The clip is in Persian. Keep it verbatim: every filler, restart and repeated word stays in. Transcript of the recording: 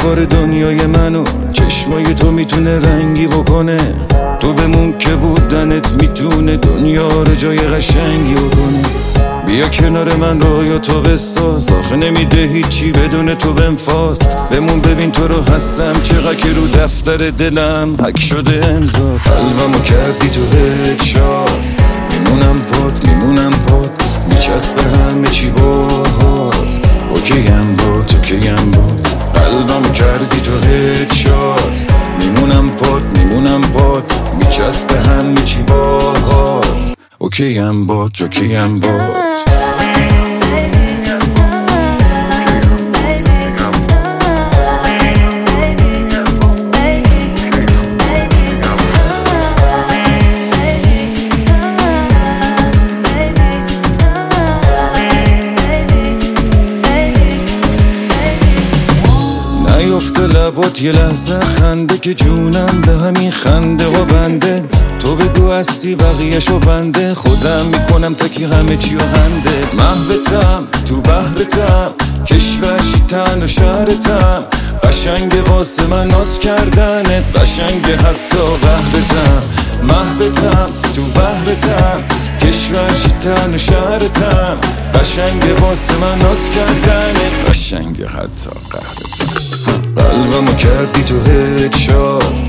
کار دنیای منو چشمای تو میتونه رنگی بکنه. تو بمون که بودنت میتونه دنیا رو جای قشنگی بکنه. بیا کنار من رویا تو بساز، آخه نمیده هیچی بدون تو بنفاز. بمون ببین تو رو هستم چقدر که رو دفتر دلم حک شده امضا. قلبمو کردی تو هدشات، میمونم پات میمونم پات، میچسبه همه چی باهات. اوکیم بات اوکیم بات، قلبمو کردی تو هدشات، میمونم پات میمونم پات، میچسبه همه چی باهات. اوکیم بات اوکیم بات. نیفته لبات یه لحظه خنده که جونم به همین خنده و بنده. تو بگو هستی بقیه‌شو بنده، خودم میکنم تکی همه چی و هنده. محبتم تو بحرتم، کشورشی تن و شهرتم، قشنگ واسه من ناز کردنت، قشنگ حتی قهرتم. محبتم تو بحرتم، کشورشی تن و شهرتم، قشنگ واسه من ناز کردنت، قشنگ حتی قهرتم. قلبمو کردی تو هدشات،